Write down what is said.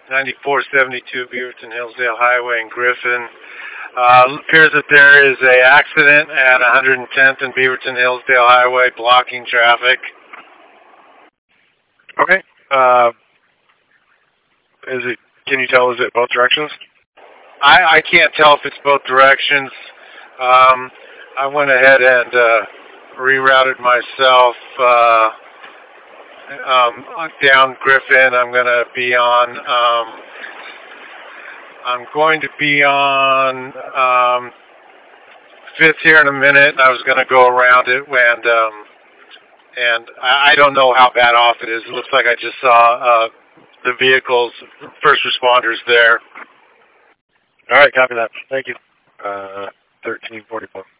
9472 Beaverton Hillsdale Highway in Griffin. Appears that there is an accident at 110th and Beaverton Hillsdale Highway blocking traffic. Okay. Can you tell, is it both directions? I can't tell if it's both directions. I went ahead and rerouted myself down Griffin. I'm going to be on 5th here in a minute. I was going to go around it, and I don't know how bad off it is. It looks like I just saw the vehicles, first responders there. All right, copy that. Thank you. 1344.